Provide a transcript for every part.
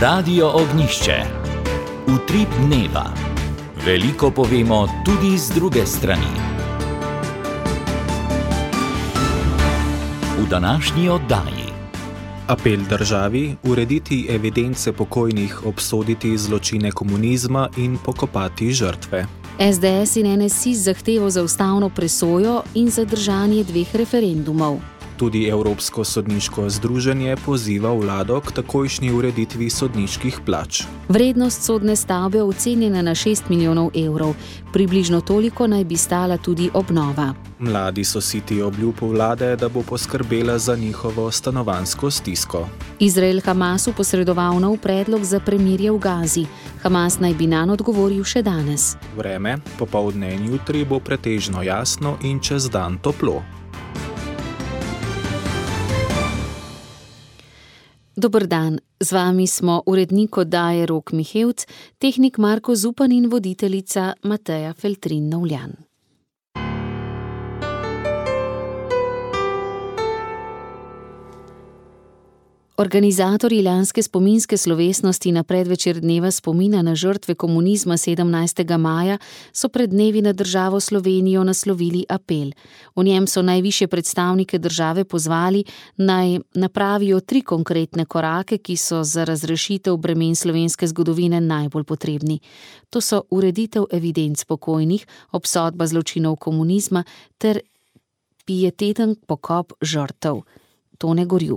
Radio Ognjišče. Utrip dneva. Veliko povemo tudi z druge strani. V današnji oddaji. Apel državi urediti evidence pokojnih, obsoditi zločine komunizma in pokopati žrtve. SDS in NSI zahtevo za ustavno presojo in zadržanje 2 referendumov. Tudi Evropsko sodniško združenje poziva vlado k takojšnji ureditvi sodniških plač. Vrednost sodne stavbe ocenjena na 6 milijonov evrov. Približno toliko naj bi stala tudi obnova. Mladi so siti obljub vlade, da bo poskrbela za njihovo stanovanjsko stisko. Izrael Hamasu posredoval nov predlog za premirje v Gazi. Hamas naj bi nanj odgovoril še danes. Vreme, popoldne in jutri bo pretežno jasno in čez dan toplo. Dober dan, z vami smo urednik oddaje Rok Mihevc, tehnik Marko Zupan in voditeljica Mateja Feltrin-Novljan. Organizatorji lanske spominske slovesnosti na predvečer dneva spomina na žrtve komunizma 17. maja so pred dnevi na državo Slovenijo naslovili apel. V njem so najvišje predstavnike države pozvali, naj napravijo 3 konkretne korake, ki so za razrešitev bremen slovenske zgodovine najbolj potrebni. To so ureditev evidenc pokojnih, obsodba zločinov komunizma ter pieteten pokop žrtev. Tone Gorjup.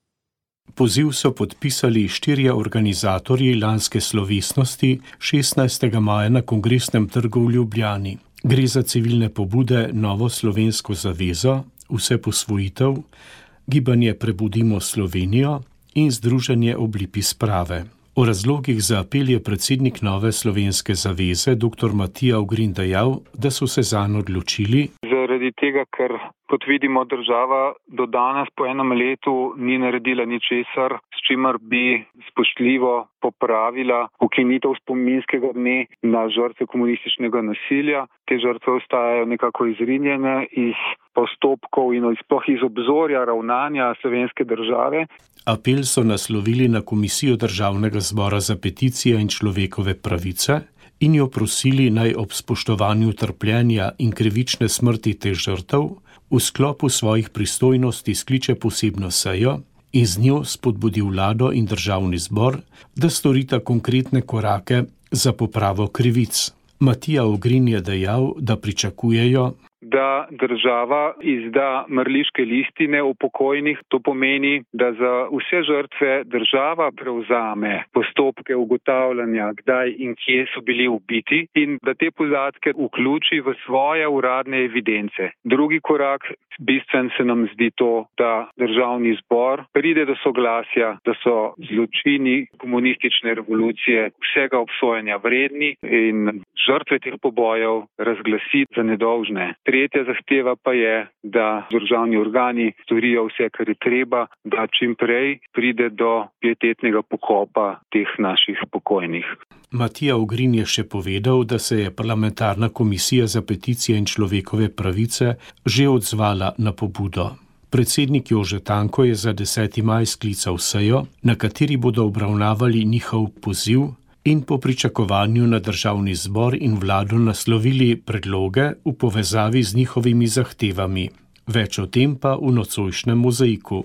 Poziv so podpisali 4 organizatorji lanske slovesnosti 16. maja na Kongresnem trgu v Ljubljani. Gre za civilne pobude Novo slovensko zavezo, Vseposvojitev, Gibanje Prebudimo Slovenijo in Združenje Oblipi sprave. O razlogih za apel je predsednik Nove slovenske zaveze dr. Matija Ogrin dejal, da so se zanj odločili. Zaradi tega, ker kot vidimo, država do danes po enem letu ni naredila ničesar, s čimer bi spoštljivo popravila ukinitev spominskega dne na žrtve komunističnega nasilja. Te žrtve ostajajo nekako izrinjene iz postopkov in sploh iz obzorja ravnanja slovenske države. Apel so naslovili na Komisijo Državnega zbora za peticije in človekove pravice in jo prosili, naj ob spoštovanju trpljenja in krivične smrti teh žrtev v sklopu svojih pristojnosti skliče posebno sejo in z njo spodbudi vlado in državni zbor, da storita konkretne korake za popravo krivic. Matija Ogrin je dejal, da pričakujejo, da država izda mrliške listine o pokojnih. To pomeni, da za vse žrtve država prevzame postopke ugotavljanja, kdaj in kje so bili ubiti in da te podatke vključi v svoje uradne evidence. Drugi korak, bistven se nam zdi to, da državni zbor pride do soglasja, da so zločini komunistične revolucije vsega obsojanja vredni in žrtve teh pobojev razglasi za nedolžne. Tretja zahteva pa je, da državni organi storijo vse, kar je treba, da čim prej pride do pietetnega pokopa teh naših pokojnih. Matija Ogrin je še povedal, da se je parlamentarna komisija za peticije in človekove pravice že odzvala na pobudo. Predsednik Jože Tanko je za 10. maj sklical sejo, na kateri bodo obravnavali njihov poziv in po pričakovanju na državni zbor in vlado naslovili predloge v povezavi z njihovimi zahtevami. Več o tem pa v nocojšnjem mozaiku.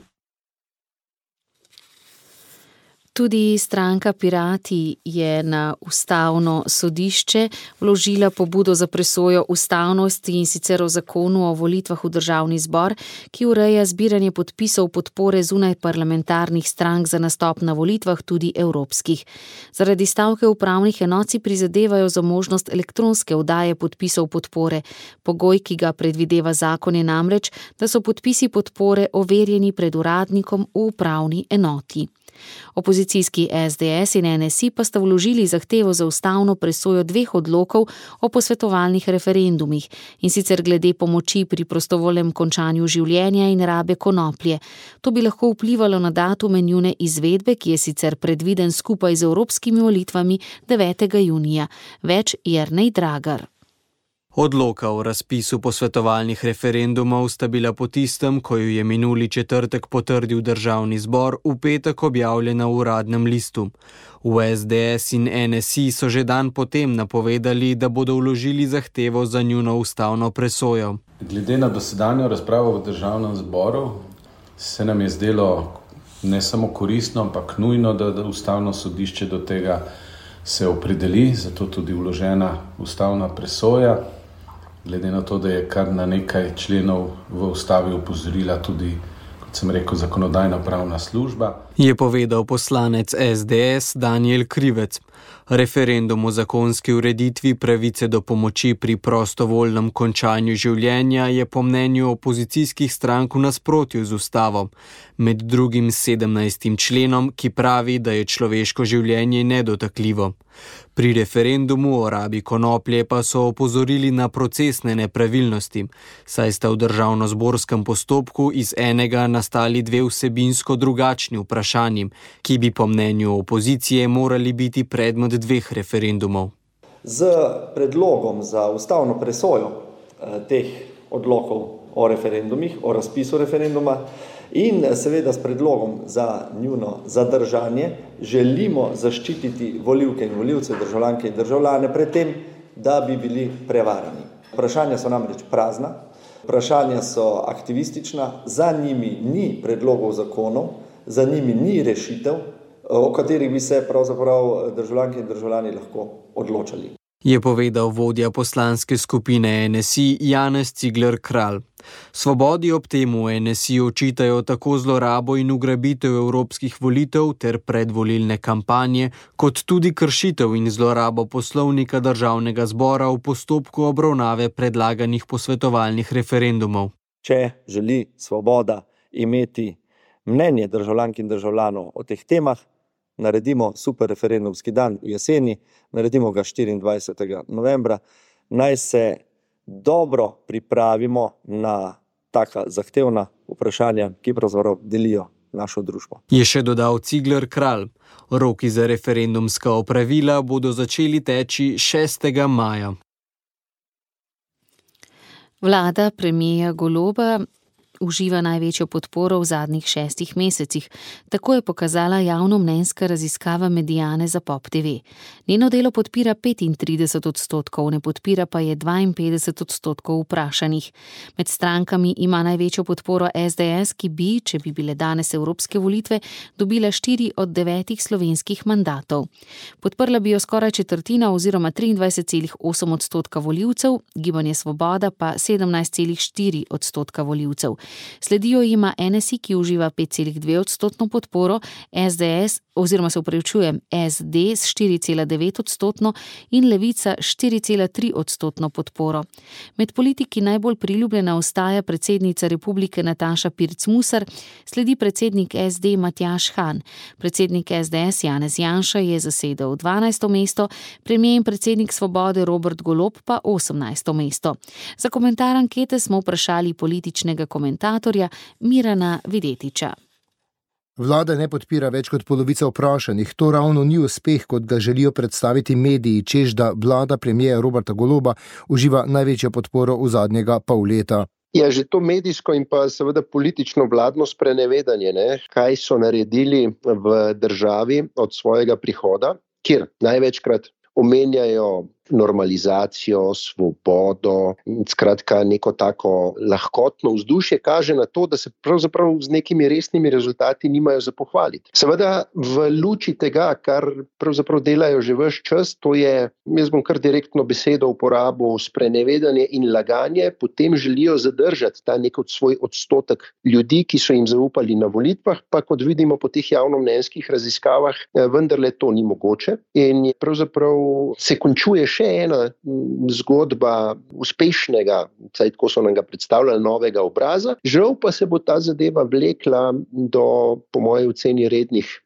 Tudi stranka Pirati je na ustavno sodišče vložila pobudo za presojo ustavnosti in sicer o zakonu o volitvah v državni zbor, ki ureja zbiranje podpisov podpore zunaj parlamentarnih strank za nastop na volitvah, tudi evropskih. Zaradi stavke upravnih enot si prizadevajo za možnost elektronske oddaje podpisov podpore. Pogoj, ki ga predvideva zakon, je namreč, da so podpisi podpore overjeni pred uradnikom v upravni enoti. Opozicijski SDS in NSI pa sta vložili zahtevo za ustavno presojo 2 odlokov o posvetovalnih referendumih, in sicer glede pomoči pri prostovoljnem končanju življenja in rabe konoplje. To bi lahko vplivalo na datume njune izvedbe, ki je sicer predviden skupaj z evropskimi volitvami 9. junija. Več Jernej Dragar. Odloka o razpisu posvetovalnih referendumov sta bila po tistem, ko jo je minuli četrtek potrdil Državni zbor, v petek objavljena v Uradnem listu. V SDS in NSI so že dan potem napovedali, da bodo vložili zahtevo za njuno ustavno presojo. Glede na dosedanjo razpravo v Državnem zboru se nam je zdelo ne samo koristno, ampak nujno, da ustavno sodišče do tega se opredeli, zato tudi vložena ustavna presoja. Glede na to, da je kar na nekaj členov v ustavi opozorila tudi, kot sem rekel, zakonodajno-pravna služba. Je povedal poslanec SDS Danijel Krivec. Referendum o zakonski ureditvi pravice do pomoči pri prostovoljnem končanju življenja je po mnenju opozicijskih strank v nasprotju z ustavo, med drugim 17. členom, ki pravi, da je človeško življenje nedotakljivo. Pri referendumu o rabi konoplje pa so opozorili na procesne nepravilnosti, saj sta v državnozborskem postopku iz enega nastali dve vsebinsko drugačni vprašanji, ki bi po mnenju opozicije morali biti predmet dveh referendumov. Z predlogom za ustavno presojo teh odlokov o referendumih, o razpisu referenduma in seveda s predlogom za njuno zadržanje želimo zaščititi volivke in volivce, državljanke in državljane pred tem, da bi bili prevarani. Vprašanja so namreč prazna, vprašanja so aktivistična, za njimi ni predlogov zakonov, za njimi ni rešitev, o katerih bi se pravzaprav državljanke in državljani lahko odločali. Je povedal vodja poslanske skupine NSI Janez Cigler Kralj. Svobodi ob temu NSI očitajo tako zlorabo in ugrabitev evropskih volitev ter predvolilne kampanje, kot tudi kršitev in zlorabo poslovnika Državnega zbora v postopku obravnave predlaganih posvetovalnih referendumov. Če želi Svoboda imeti mnenje državljank in državljanov o teh temah, naredimo super referendumski dan v jeseni, naredimo ga 24. novembra, naj se dobro pripravimo na taka zahtevna vprašanja, ki pravzaprav delijo našo družbo. Je še dodal Cigler Kralj. Roki za referendumska opravila bodo začeli teči 6. maja. Vlada premierja Goloba uživa največjo podporo v zadnjih 6 mesecih. Tako je pokazala javnomnenjska raziskava Mediane za Pop TV. Njeno delo podpira 35%, ne podpira pa je 52% vprašanih. Med strankami ima največjo podporo SDS, ki bi, če bi bile danes evropske volitve, dobila 4 od 9 slovenskih mandatov. Podprla bi jo skoraj četrtina oziroma 23,8% volivcev, Gibanje Svoboda pa 17,4% volivcev. Sledijo jima NSI, ki uživa 5,2% podporo, SDS SD s 4,9% in Levica 4,3% podporo. Med politiki najbolj priljubljena ostaja predsednica republike Nataša Pirc Musar, sledi predsednik SD Matjaž Han. Predsednik SDS Janez Janša je zasedel 12. mesto, premier in predsednik Svobode Robert Golob pa 18. mesto. Za komentar ankete smo vprašali političnega komentatorja Mirana Videtiča. Vlada ne podpira več kot polovica vprašanih. To ravno ni uspeh, kot ga želijo predstaviti mediji, češ da vlada premierja Roberta Goloba uživa največjo podporo v zadnjega pol leta. Ja, že to medijsko in pa seveda politično vladno sprenevedanje, kaj so naredili v državi od svojega prihoda, kjer največkrat omenjajo normalizacijo, svobodo, skratka neko tako lahkotno vzdušje, kaže na to, da se pravzaprav z nekimi resnimi rezultati nimajo za pohvaliti. Seveda v luči tega, kar pravzaprav delajo že ves čas, to je, jaz bom kar direktno besedo uporabil, sprenevedanje in laganje, potem želijo zadržati ta nek svoj odstotek ljudi, ki so jim zaupali na volitvah, pa kot vidimo po teh javnomnenjskih raziskavah, vendarle to ni mogoče in pravzaprav se končuje še ena zgodba uspešnega, vsaj tako so nam ga predstavljali, novega obraza. Žal pa se bo ta zadeva vlekla do, po moji oceni, rednih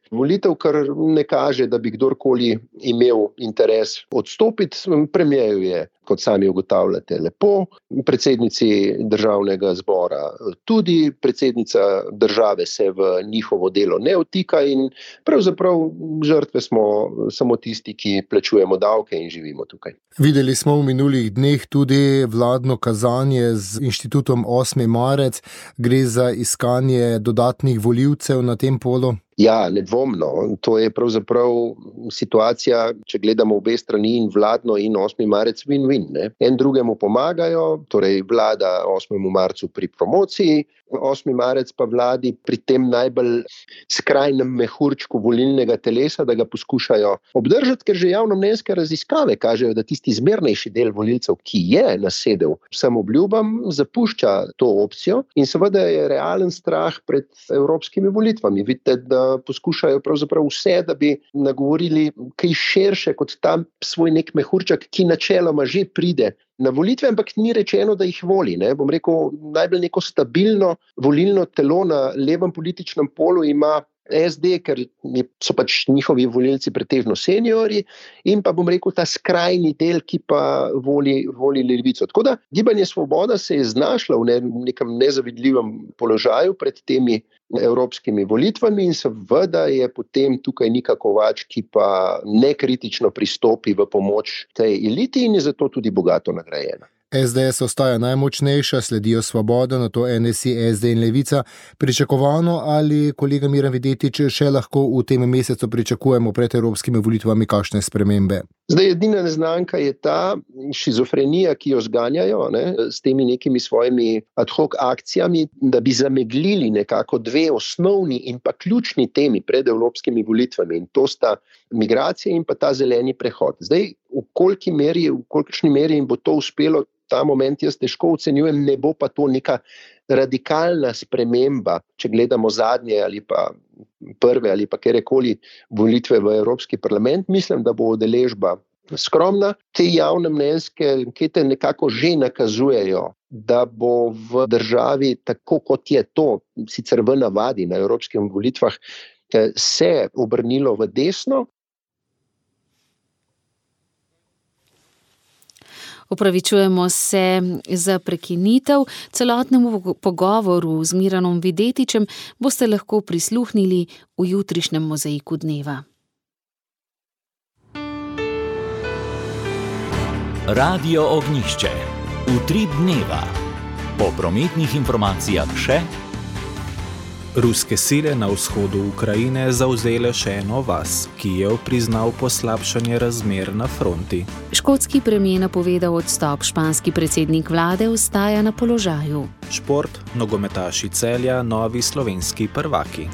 volitev, kar ne kaže, da bi kdorkoli imel interes odstopiti. Premierju je, kot sami ugotavljate, lepo, predsednici državnega zbora tudi, predsednica države se v njihovo delo ne vtika in pravzaprav žrtve smo samo tisti, ki plačujemo davke in živimo tukaj. Videli smo v minulih dneh tudi vladno kazanje z inštitutom 8. marec. Gre za iskanje dodatnih volivcev na tem polu? Ja, nedvomno. To je pravzaprav situacija, če gledamo obe strani, in vladno in 8. marec win-win. En drugemu pomagajo, torej vlada 8. marcu pri promociji, 8. marec pa vladi pri tem najbolj skrajnem mehurčku volilnega telesa, da ga poskušajo obdržati, ker že javnomnenjske raziskave kažejo, da tisti zmernejši del volilcev, ki je nasedel vsem obljubam, zapušča to opcijo in seveda je realen strah pred evropskimi volitvami. Vidite, da poskušajo pravzaprav vse, da bi nagovorili kaj širše kot tam svoj nek mehurček, ki načeloma že pride na volitve, ampak ni rečeno, da jih voli. Bom rekel, najbolj neko stabilno volilno telo na levem političnem polu ima SD, ker so pač njihovi volilci pretežno seniorji, in pa bom rekel ta skrajni del, ki pa voli levico. Tako da Gibanje Svoboda se je znašla v nekem nezavidljivem položaju pred temi evropskimi volitvami in seveda je potem tukaj Nika Kovač, ki pa nekritično pristopi v pomoč tej eliti in je zato tudi bogato nagrajena. SDS ostaja najmočnejša, sledijo Svoboda, nato NSI, SD in Levica. Pričakovano ali, kolega Miran Videtič, še lahko v tem mesecu pričakujemo pred evropskimi volitvami kakšne spremembe? Zdaj, edina neznanka je ta šizofrenija, ki jo zganjajo s temi nekimi svojimi ad hoc akcijami, da bi zameglili nekako dve osnovni in pa ključni temi pred evropskimi volitvami. In to sta migracije in pa ta zeleni prehod. Zdaj, v kolikšni meri jim bo to uspelo, ta moment jaz težko ocenjujem, ne bo pa to neka radikalna sprememba, če gledamo zadnje ali pa prve ali pa kjerkoli volitve v Evropski parlament. Mislim, da bo udeležba skromna. Te javnomnenjske ankete nekako že nakazujejo, da bo v državi, tako kot je to sicer v navadi na evropskih volitvah, se obrnilo v desno. Opravičujemo se za prekinitev. Celotnemu pogovoru z Miranom Videtičem boste lahko prisluhnili v jutrišnjem Mozaiku dneva. Radio Ognjišče. Utrip dneva. Po prometnih informacijah še: Ruske sile na vzhodu Ukrajine zavzele še eno vas, Kijev priznal poslabšanje razmer na fronti. Škotski premijer napovedal odstop, španski predsednik vlade ostaja na položaju. Šport, nogometaši Celja, novi slovenski prvaki.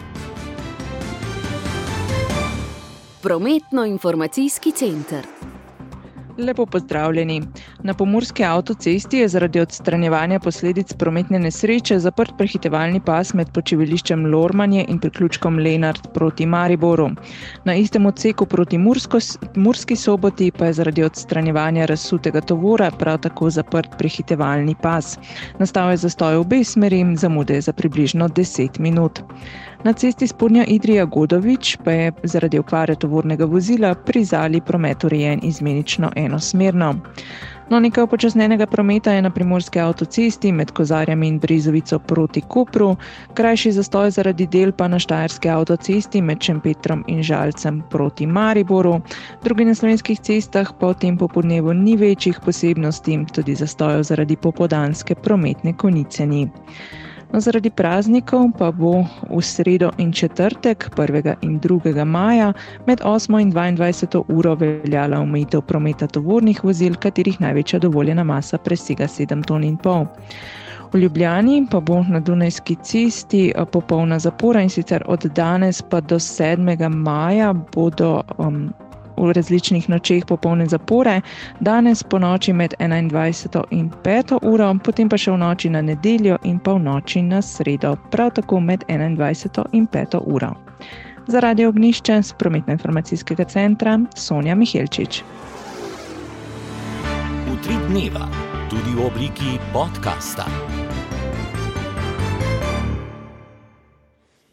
Prometno-informacijski center. Lepo pozdravljeni. Na pomurski avtocesti je zaradi odstranjevanja posledic prometne nesreče zaprt prehitevalni pas med počivališčem Lormanje in priključkom Lenart proti Mariboru. Na istem odseku proti Murski Soboti pa je zaradi odstranjevanja razsutega tovora prav tako zaprt prehitevalni pas. Nastal je zastoj v obe smeri, zamude za približno 10 minut. Na cesti Spodnja Idrija-Godovič pa je zaradi okvare tovornega vozila pri Zali promet urejen izmenično enosmerno. Nekaj upočasnjenega prometa je na primorski avtocesti med Kozarjami in Brezovico proti Kopru, krajši zastoj zaradi del pa na štajerski avtocesti med Šempetrom in Žalcem proti Mariboru. Drugi na slovenskih cestah pa v tem popoldnevu ni večjih posebnosti, tudi zastojev zaradi popoldanske prometne konice ni. Zaradi praznikov pa bo v sredo in četrtek, 1. in 2. maja, med 8. in 22. uro veljala omejitev prometa tovornih vozil, katerih največja dovoljena masa presega 7,5 ton. V Ljubljani pa bo na Dunajski cesti popolna zapora in sicer od danes pa do 7. maja bodo v različnih nočeh popolne zapore, danes po noči med 21. in 5. uro, potem pa še v noči na nedeljo in pa v noči na sredo, prav tako med 21. in 5. uro. Za Radio Ognjišče z prometno-informacijskega centra Sonja Mihelčič. Utrip dneva, tudi v obliki podcasta.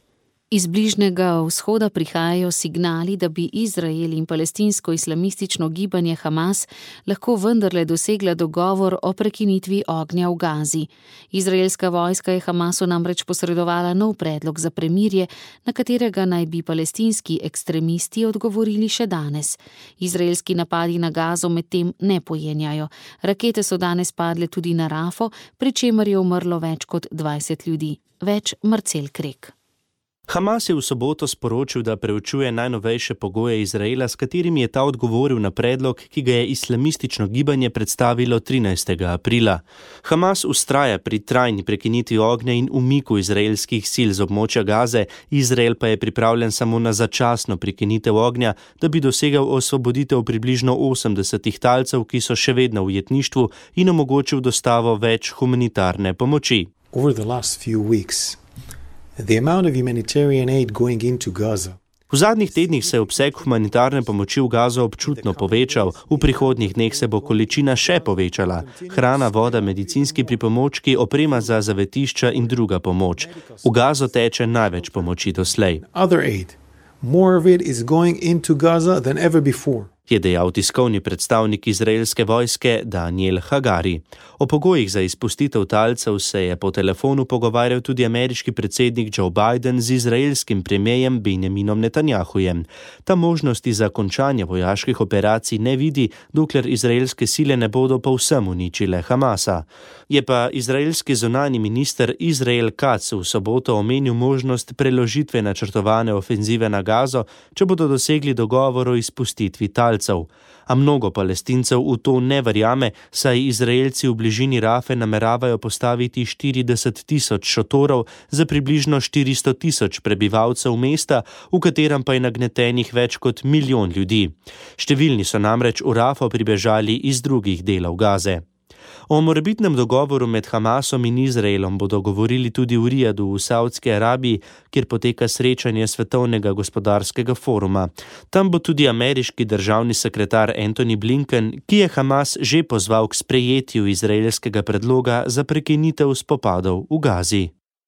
Iz Bližnjega vzhoda prihajajo signali, da bi Izrael in palestinsko-islamistično gibanje Hamas lahko vendarle dosegla dogovor o prekinitvi ognja v Gazi. Izraelska vojska je Hamasu namreč posredovala nov predlog za premirje, na katerega naj bi palestinski ekstremisti odgovorili še danes. Izraelski napadi na Gazo medtem ne pojenjajo. Rakete so danes padle tudi na Rafo, pri čemer je umrlo več kot 20 ljudi. Več Marcel Krek. Hamas je v soboto sporočil, da preučuje najnovejše pogoje Izraela, s katerimi je ta odgovoril na predlog, ki ga je islamistično gibanje predstavilo 13. aprila. Hamas vztraja pri trajni prekinitvi ognja in umiku izraelskih sil z območja Gaze, Izrael pa je pripravljen samo na začasno prekinitev ognja, da bi dosegal osvoboditev približno 80 talcev, ki so še vedno v ujetništvu, in omogočil dostavo več humanitarne pomoči. Over the last few weeks, the amount of humanitarian aid going into Gaza. V zadnjih tednih se je obseg humanitarne pomoči v Gazo občutno povečal, v prihodnjih dneh se bo količina še povečala. Hrana, voda, medicinski pripomočki, oprema za zavetišča in druga pomoč. V Gazo teče največ pomoči doslej. Other aid. More of it is going into Gaza than ever before. Je dejal tiskovni predstavnik izraelske vojske Daniel Hagari. O pogojih za izpustitev talcev se je po telefonu pogovarjal tudi ameriški predsednik Joe Biden z izraelskim premierjem Benjaminom Netanjahujem. Ta možnosti za končanje vojaških operacij ne vidi, dokler izraelske sile ne bodo povsem uničile Hamasa. Je pa izraelski zunanji minister Izrael Katz v soboto omenil možnost preložitve načrtovane ofenzive na Gazo, če bodo dosegli dogovor o izpustitvi talcev. A mnogo Palestincev v to ne verjame, saj Izraelci v bližini Rafe nameravajo postaviti 40,000 šotorov za približno 400,000 prebivalcev mesta, v katerem pa je nagnetenih več kot 1 milijon ljudi. Številni so namreč v Rafo pribežali iz drugih delov Gaze. O morebitnem dogovoru med Hamasom in Izraelom bodo govorili tudi v Rijadu v Saudski Arabiji, kjer poteka srečanje Svetovnega gospodarskega foruma. Tam bo tudi ameriški državni sekretar Antony Blinken, ki je Hamas že pozval k sprejetju izraelskega predloga za prekinitev spopadov v Gazi.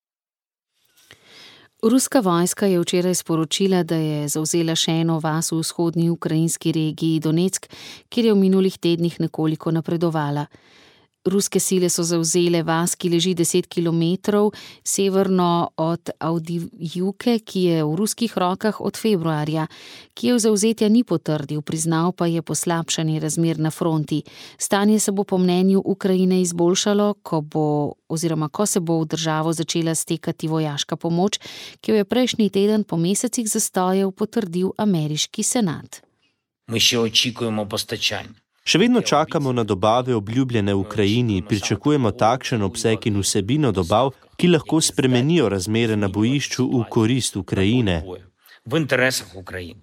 Ruska vojska je včeraj sporočila, da je zavzela še eno vas v vzhodni ukrajinski regiji Donetsk, kjer je v minulih tednih nekoliko napredovala. Ruske sile so zavzele vas, ki leži 10 kilometrov severno od Avdijivke, ki je v ruskih rokah od februarja. Kijev zavzetja ni potrdil, priznal pa je poslabšanje razmer na fronti. Stanje se bo po mnenju Ukrajine izboljšalo, ko se bo v državo začela stekati vojaška pomoč, ki jo je prejšnji teden po mesecih zastojev potrdil ameriški senat. Mi še očekujemo postečanje. Še vedno čakamo na dobave obljubljene Ukrajini, pričakujemo takšen obseg in vsebino dobav, ki lahko spremenijo razmere na bojišču v korist Ukrajine. V interesah Ukrajine.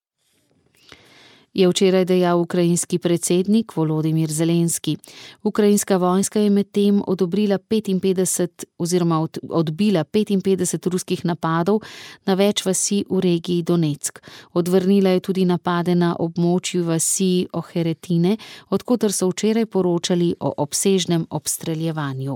Je včeraj dejal ukrajinski predsednik Volodimir Zelenski. Ukrajinska vojska je medtem odbila 55 ruskih napadov na več vasi v regiji Donetsk. Odvrnila je tudi napade na območju vasi Oheretine, odkoter so včeraj poročali o obsežnem obstreljevanju.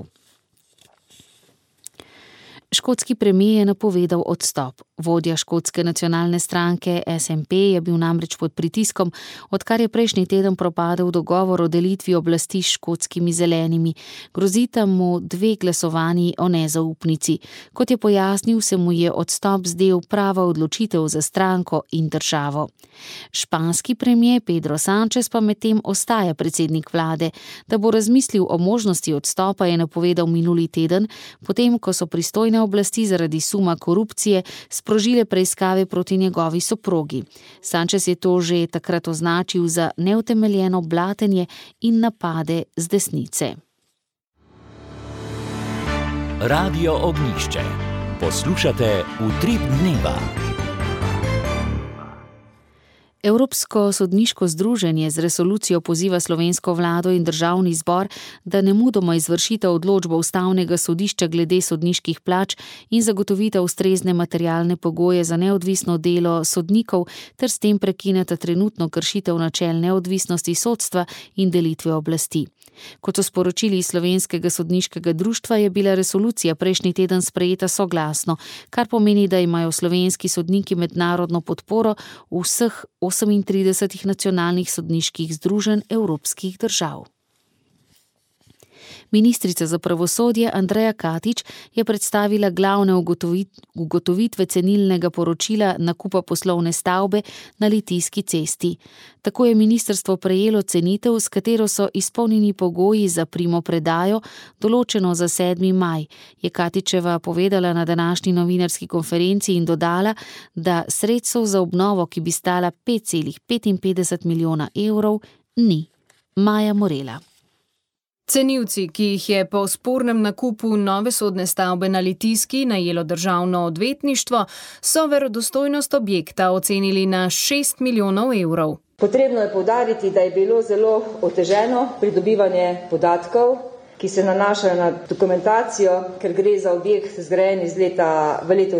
Škotski premijer je napovedal odstop. Vodja škotske nacionalne stranke SNP je bil namreč pod pritiskom, odkar je prejšnji teden propadel dogovor o delitvi oblasti s škotskimi zelenimi. Grozita mu 2 glasovanji o nezaupnici. Kot je pojasnil, se mu je odstop zdel prava odločitev za stranko in državo. Španski premijer Pedro Sánchez pa medtem ostaja predsednik vlade. Da bo razmislil o možnosti odstopa, je napovedal minuli teden, potem ko so pristojne oblasti zaradi suma korupcije sprožile preiskave proti njegovi soprogi. Sánchez je to že takrat označil za neutemeljeno blatenje in napade z desnice. Radio Ognjišče. Poslušate Utrip dneva. Evropsko sodniško združenje z resolucijo poziva slovensko vlado in državni zbor, da nemudoma izvršita odločbo Ustavnega sodišča glede sodniških plač in zagotovita ustrezne materialne pogoje za neodvisno delo sodnikov ter s tem prekineta trenutno kršitev načel neodvisnosti sodstva in delitve oblasti. Kot so sporočili iz Slovenskega sodniškega društva, je bila resolucija prejšnji teden sprejeta soglasno, kar pomeni, da imajo slovenski sodniki mednarodno podporo vseh 38 nacionalnih sodniških združenj evropskih držav. Ministrica za pravosodje Andreja Katič je predstavila glavne ugotovitve cenilnega poročila nakupa poslovne stavbe na Litijski cesti. Tako je ministrstvo prejelo cenitev, s katero so izpolnjeni pogoji za primopredajo, določeno za 7. maj, je Katičeva povedala na današnji novinarski konferenci in dodala, da sredstev za obnovo, ki bi stala 5,55 milijona evrov, ni. Maja Morela. Cenilci, ki jih je po spornem nakupu nove sodne stavbe na Litijski najelo državno odvetništvo, so verodostojnost objekta ocenili na 6 milijonov evrov. Potrebno je poudariti, da je bilo zelo oteženo pridobivanje podatkov, ki se nanašajo na dokumentacijo, ker gre za objekt zgrajen v letu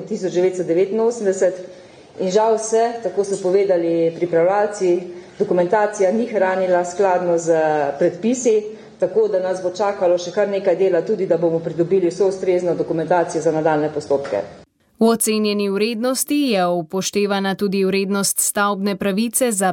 1989 in žal se, tako so povedali pripravljalci, dokumentacija ni hranila skladno z predpisi, tako da nas bo čakalo še kar nekaj dela tudi, da bomo pridobili vso ustrezno dokumentacijo za nadaljne postopke. V ocenjeni vrednosti je upoštevana tudi vrednost stavbne pravice za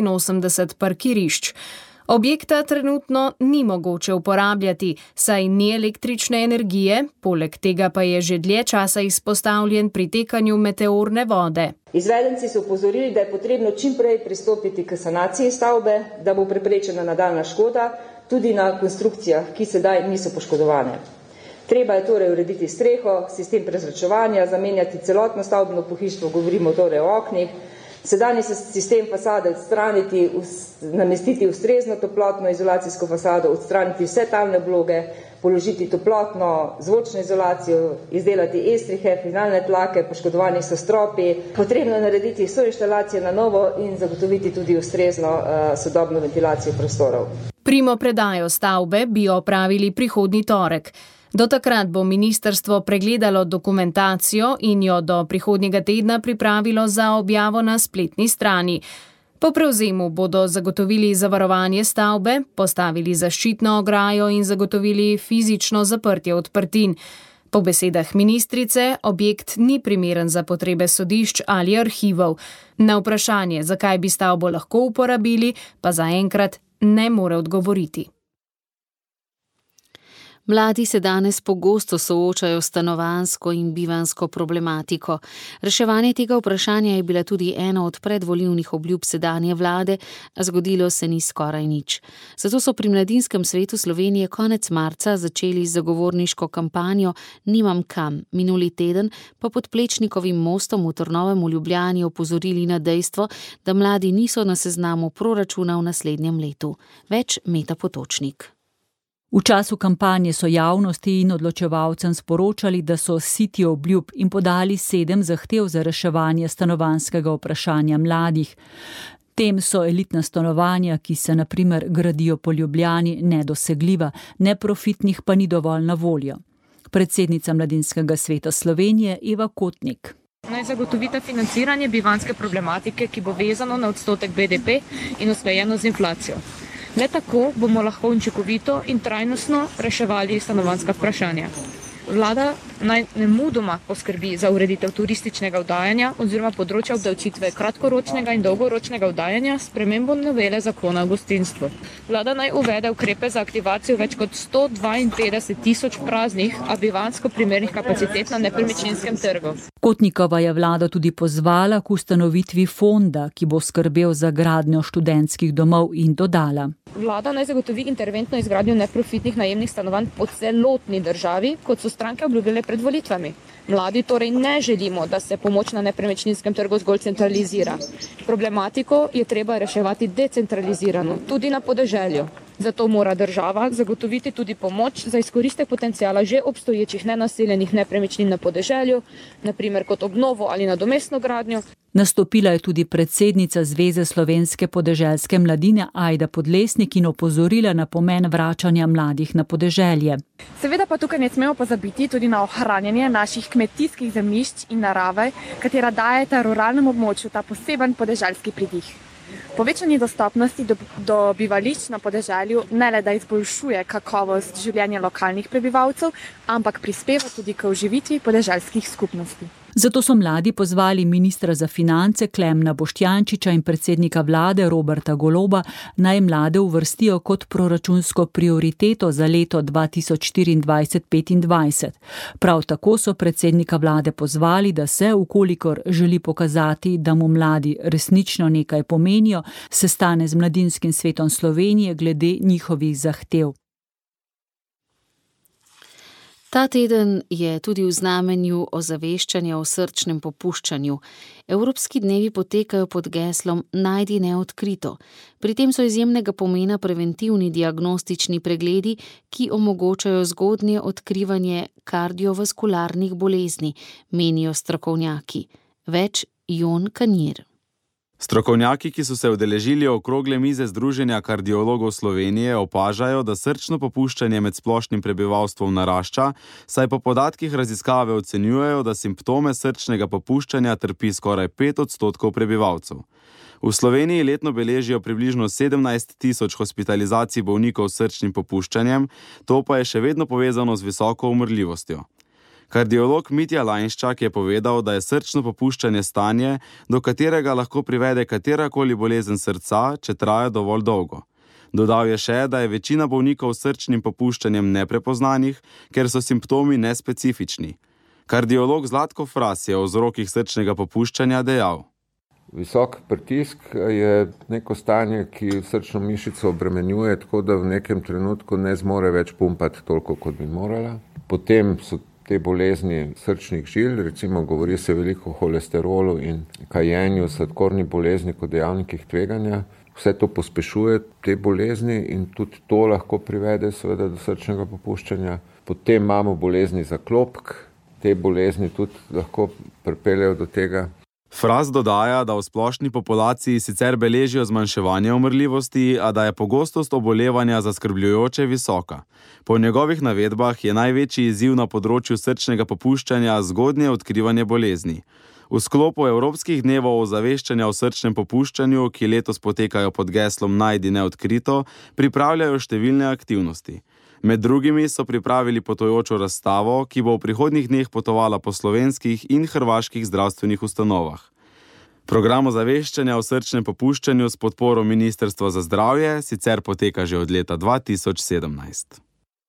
85 parkirišč. Objekta trenutno ni mogoče uporabljati, saj ni električne energije, poleg tega pa je že dlje časa izpostavljen pritekanju meteorne vode. Izvedenci so opozorili, da je potrebno čim prej pristopiti k sanaciji stavbe, da bo preprečena nadaljna škoda, tudi na konstrukcijah, ki sedaj niso poškodovane. Treba je torej urediti streho, sistem prezračevanja, zamenjati celotno stavbno pohištvo, govorimo torej o oknih, sedanji sistem fasade odstraniti, namestiti ustrezno toplotno izolacijsko fasado, odstraniti vse talne bloge, položiti toplotno zvočno izolacijo, izdelati estrihe, finalne tlake, poškodovani so stropi. Potrebno je narediti vso inštalacijo na novo in zagotoviti tudi ustrezno sodobno ventilacijo prostorov. Primopredajo stavbe bi opravili prihodnji torek. Do takrat bo ministrstvo pregledalo dokumentacijo in jo do prihodnjega tedna pripravilo za objavo na spletni strani. Po prevzemu bodo zagotovili zavarovanje stavbe, postavili zaščitno ograjo in zagotovili fizično zaprtje odprtin. Po besedah ministrice, objekt ni primeren za potrebe sodišč ali arhivov. Na vprašanje, zakaj bi stavbo lahko uporabili, pa zaenkrat ne more odgovoriti. Mladi se danes pogosto soočajo s stanovanjsko in bivanjsko problematiko. Reševanje tega vprašanja je bila tudi ena od predvolilnih obljub sedanje vlade, a zgodilo se ni skoraj nič. Zato so pri Mladinskem svetu Slovenije konec marca začeli z zagovorniško kampanjo Nimam kam. Minuli teden pa pod Plečnikovim mostom v Trnovem v Ljubljani opozorili na dejstvo, da mladi niso na seznamu proračuna v naslednjem letu. Več Meta Potočnik. V času kampanje so javnosti in odločevalcem sporočali, da so siti obljub in podali 7 zahtev za reševanje stanovanjskega vprašanja mladih. Tem so elitna stanovanja, ki se na primer gradijo po Ljubljani, nedosegljiva, neprofitnih pa ni dovolj na voljo. Predsednica Mladinskega sveta Slovenije Eva Kotnik. Naj zagotovite financiranje bivanjske problematike, ki bo vezano na odstotek BDP in usklajeno z inflacijo. Le tako bomo lahko učinkovito in trajnostno reševali stanovanjska vprašanja. Vlada naj nemudoma poskrbi za ureditev turističnega oddajanja oziroma področja obdavčitve kratkoročnega in dolgoročnega oddajanja s spremembo novele zakona o gostinstvu. Vlada naj uvede ukrepe za aktivacijo več kot 152.000 praznih, a bivanjsko primernih kapacitet na nepremičninskem trgu. Kotnikova je vlada tudi pozvala k ustanovitvi fonda, ki bo skrbel za gradnjo študentskih domov, in dodala. Vlada naj zagotovi interventno izgradnjo neprofitnih najemnih stanovanj po celotni državi, kot so stranke obljubile pred volitvami. Mladi torej ne želimo, da se pomoč na nepremičninskem trgu zgolj centralizira. Problematiko je treba reševati decentralizirano, tudi na podeželju. Zato mora država zagotoviti tudi pomoč za izkoristek potencijala že obstoječih nenaseljenih nepremičnin na podeželju, na primer kot obnovo ali nadomestno gradnjo. Nastopila je tudi predsednica Zveze slovenske podeželske mladine Ajda Podlesnik in opozorila na pomen vračanja mladih na podeželje. Seveda pa tukaj ne smemo pozabiti tudi na ohranjanje naših kmetijskih zemljišč in narave, katera dajeta ruralnemu območju ta poseben podeželski pridih. Povečanje dostopnosti do bivališč na podeželju ne le da izboljšuje kakovost življenja lokalnih prebivalcev, ampak prispeva tudi k oživitvi podeželskih skupnosti. Zato so mladi pozvali ministra za finance Klemna Boštjančiča in predsednika vlade Roberta Goloba, naj mlade uvrstijo kot proračunsko prioriteto za leto 2024-2025. Prav tako so predsednika vlade pozvali, da se, ukolikor želi pokazati, da mu mladi resnično nekaj pomenijo, sestane z Mladinskim svetom Slovenije glede njihovih zahtev. Ta teden je tudi v znamenju ozaveščanja o srčnem popuščanju. Evropski dnevi potekajo pod geslom Najdi neodkrito. Pri tem so izjemnega pomena preventivni diagnostični pregledi, ki omogočajo zgodnje odkrivanje kardiovaskularnih bolezni, menijo strokovnjaki. Več Jon Kanjer. Strokovnjaki, ki so se udeležili okrogle mize Združenja kardiologov Slovenije, opažajo, da srčno popuščanje med splošnim prebivalstvom narašča, saj po podatkih raziskave ocenjujejo, da simptome srčnega popuščanja trpi skoraj 5% prebivalcev. V Sloveniji letno beležijo približno 17.000 hospitalizacij bolnikov s srčnim popuščanjem, to pa je še vedno povezano z visoko umrljivostjo. Kardiolog Mitja Lajnščak je povedal, da je srčno popuščanje stanje, do katerega lahko privede katerakoli bolezen srca, če traja dovolj dolgo. Dodal je še, da je večina bolnikov s srčnim popuščanjem neprepoznanih, ker so simptomi nespecifični. Kardiolog Zlatko Fras je o vzrokih srčnega popuščanja dejal. Visok pritisk je neko stanje, ki srčno mišico obremenjuje, tako da v nekem trenutku ne zmore več pumpati toliko, kot bi morala. Potem so te bolezni srčnih žil, recimo govori se veliko o holesterolu in kajenju, sladkorni bolezni kot dejavnikih tveganja. Vse to pospešuje te bolezni in tudi to lahko privede seveda do srčnega popuščanja. Potem imamo bolezni zaklopk, te bolezni tudi lahko pripeljejo do tega. Fras dodaja, da v splošni populaciji sicer beležijo zmanjševanje umrljivosti, a da je pogostost obolevanja zaskrbljujoče visoka. Po njegovih navedbah je največji izziv na področju srčnega popuščanja zgodnje odkrivanje bolezni. V sklopu Evropskih dnevov ozaveščanja o srčnem popuščanju, ki letos potekajo pod geslom Najdi neodkrito, pripravljajo številne aktivnosti. Med drugimi so pripravili potujočo razstavo, ki bo v prihodnjih dneh potovala po slovenskih in hrvaških zdravstvenih ustanovah. Program ozaveščanja o srčnem popuščanju s podporo Ministrstva za zdravje sicer poteka že od leta 2017.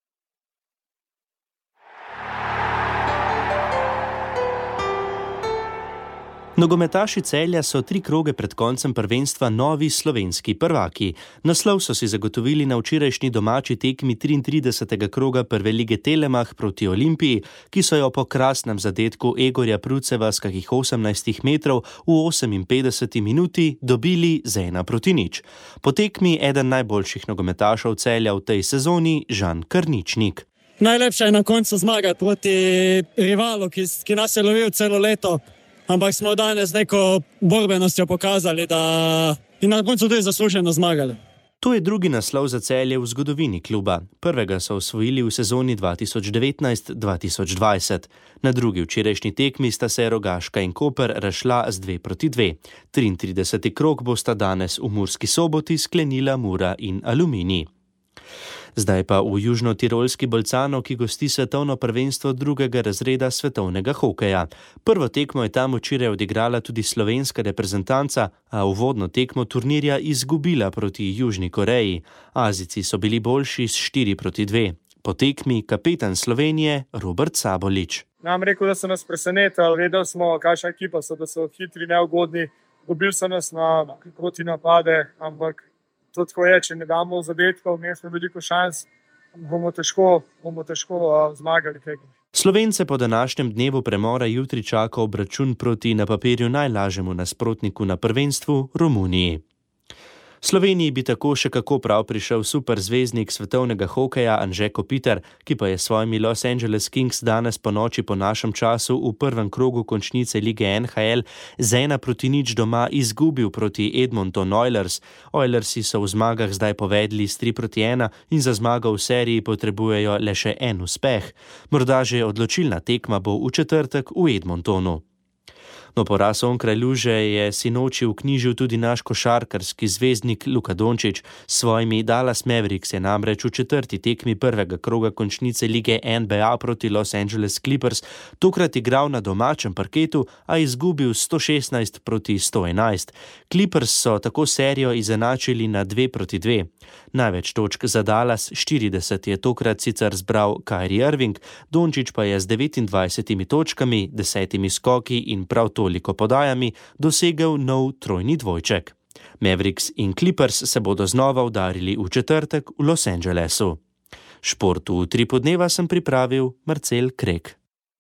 Nogometaši Celja so 3 kroge pred koncem prvenstva novi slovenski prvaki. Naslov so si zagotovili na včerajšnji domači tekmi 33. kroga prve lige Telemach proti Olimpiji, ki so jo po krasnem zadetku Egorja Pruceva s kakih 18 metrov v 58 minuti dobili z 1-0. Po tekmi eden najboljših nogometašev Celja v tej sezoni, Žan Krničnik. Najlepše je na koncu zmagati proti rivalu, ki nas je lovil celo leto. Ampak smo danes neko borbenostjo pokazali, da in na koncu tudi zasluženo zmagali. To je drugi naslov za Celje v zgodovini kluba. Prvega so osvojili v sezoni 2019-2020. Na drugi včerajšnji tekmi sta se Rogaška in Koper razšla z 2-2. 33. krog bosta danes v Murski Soboti sklenila Mura in Aluminij. Zdaj pa v južno-tirolski Bolcano, ki gosti svetovno prvenstvo 2. razreda svetovnega hokeja. Prvo tekmo je tam včeraj odigrala tudi slovenska reprezentanca, a uvodno tekmo turnirja izgubila proti Južni Koreji. Azijci so bili boljši s 4-2. Po tekmi kapetan Slovenije Robert Sabolič. Nam rekel, da so nas presenetili, vedeli smo, kakšna ekipa so, da so hitri, neugodni. Dobili so nas na proti napade, ampak to tako je, če ne damo zadetkov, ne smo veliko šans, bomo težko zmagali. Slovence po današnjem dnevu premora jutri čaka obračun proti na papirju najlažjemu nasprotniku na prvenstvu, Romuniji. Sloveniji bi tako še kako prav prišel superzvezdnik svetovnega hokeja Anže Kopitar, ki pa je s svojimi Los Angeles Kings danes po noči po našem času v prvem krogu končnice lige NHL z 1-0 doma izgubil proti Edmonton Oilers. Oilersi so v zmagah zdaj povedli s 3-1 in za zmago v seriji potrebujejo le še en uspeh. Morda že odločilna tekma bo v četrtek v Edmontonu. No, poraz onkraj luže je sinoči vknjižil tudi naš košarkarski zvezdnik Luka Dončić. S svojimi Dallas Mavericks je namreč v četrti tekmi prvega kroga končnice lige NBA proti Los Angeles Clippers tokrat igral na domačem parketu, a izgubil 116-111. Clippers so tako serijo izenačili na 2-2. Največ točk za Dallas, 40, je tokrat sicer zbral Kyrie Irving, Dončić pa je z 29 točkami, 10 skoki in prav toliko podajami dosegel nov trojni dvojček. Mavericks in Clippers se bodo znova udarili v četrtek v Los Angelesu. Šport v 3 podneva sem pripravil Marcel Krek.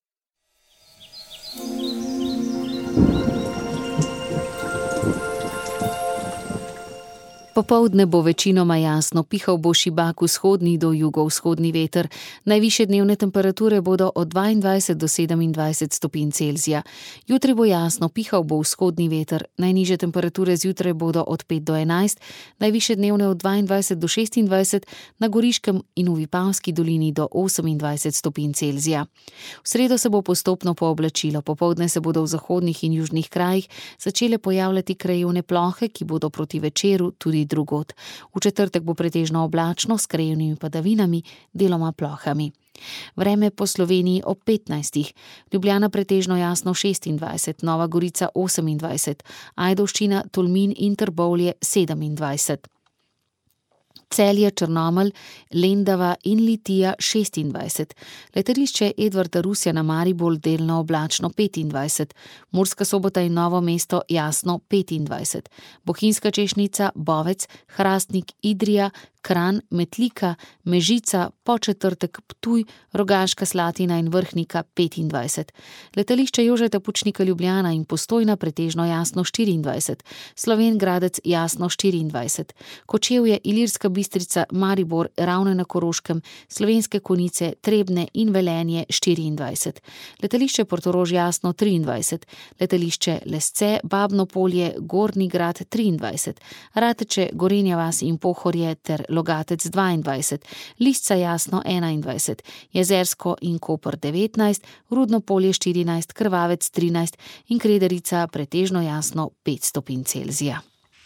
Popoldne bo večinoma jasno, pihal bo šibak vzhodni do jugovzhodni veter. Najvišje dnevne temperature bodo od 22 do 27 stopinj Celzija. Jutri bo jasno, pihal bo vzhodni veter. Najnižje temperature zjutraj bodo od 5 do 11, najvišje dnevne od 22 do 26, na Goriškem in v Vipavski dolini do 28 stopinj Celzija. V sredo se bo postopno pooblačilo. Popoldne se bodo v zahodnih in južnih krajih začele pojavljati krajevne plohe, ki bodo proti večeru tudi drugod. V četrtek bo pretežno oblačno s krajevnimi padavinami, deloma plohami. Vreme po Sloveniji ob 15. Ljubljana pretežno jasno 26, Nova Gorica 28, Ajdovščina, Tolmin in Trbovlje 27. Celje, Črnomelj, Lendava in Litija 26, letališče Edvarda Rusjana Maribor delno oblačno 25, Murska Sobota in Novo mesto jasno 25, Bohinjska Češnica, Bovec, Hrastnik, Idrija, Kranj, Metlika, Mežica, Podčetrtek, Ptuj, Rogaška Slatina in Vrhnika 25, letališče Jožeta Pučnika Ljubljana in Postojna pretežno jasno 24, Slovenj Gradec jasno 24, Kočevje, Ilirska Bistrica, Maribor, Ravne na Koroškem, Slovenske Konjice, Trebnje in Velenje 24, letališče Portorož jasno 23, letališče Lesce, Babno Polje, Gornji Grad 23, Rateče, Gorenja vas in Pohorje ter Logatec 22, Lisca jasno 21, Jezersko in Koper 19, Rudno Polje 14, Krvavec 13 in Krederica pretežno jasno 5 stopinj Celzija.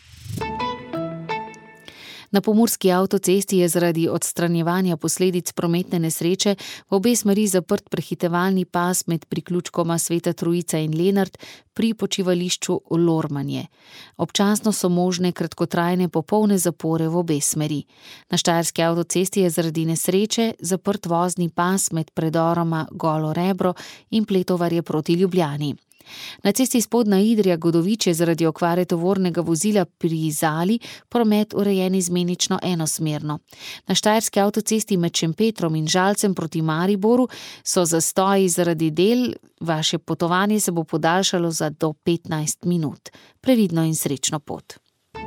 Na pomurski avtocesti je zaradi odstranjevanja posledic prometne nesreče v obe smeri zaprt prehitevalni pas med priključkoma Sveta Trojica in Lenart pri počivališču Lormanje. Občasno so možne kratkotrajne popolne zapore v obe smeri. Na štajerski avtocesti je zaradi nesreče zaprt vozni pas med predoroma Golo Rebro in Pletovarje proti Ljubljani. Na cesti Spodnja Idrija Godovič je zaradi okvare tovornega vozila pri Zali promet urejen izmenično enosmerno. Na štajerski avtocesti med Šempetrom in Žalcem proti Mariboru so zastoji zaradi del, vaše potovanje se bo podaljšalo za do 15 minut. Previdno in srečno pot.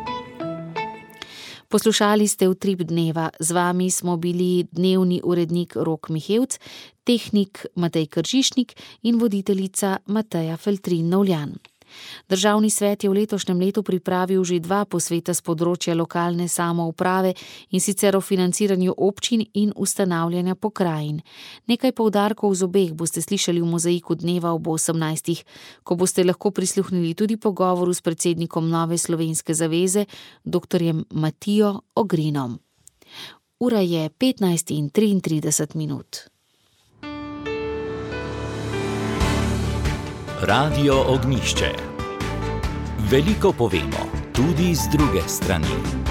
Poslušali ste Utrip dneva, z vami smo bili dnevni urednik Rok Mihevc, tehnik Matej Kržišnik in voditeljica Mateja Feltrin-Novljan. Državni svet je v letošnjem letu pripravil že 2 posveta s področja lokalne samouprave, in sicer o financiranju občin in ustanavljanja pokrajin. Nekaj poudarkov z obeh boste slišali v Mozaiku dneva ob 18, ko boste lahko prisluhnili tudi pogovoru s predsednikom Nove slovenske zaveze, dr. Matijo Ogrinom. Ura je 15:33. Radio Ognjišče. Veliko povemo, tudi z druge strani.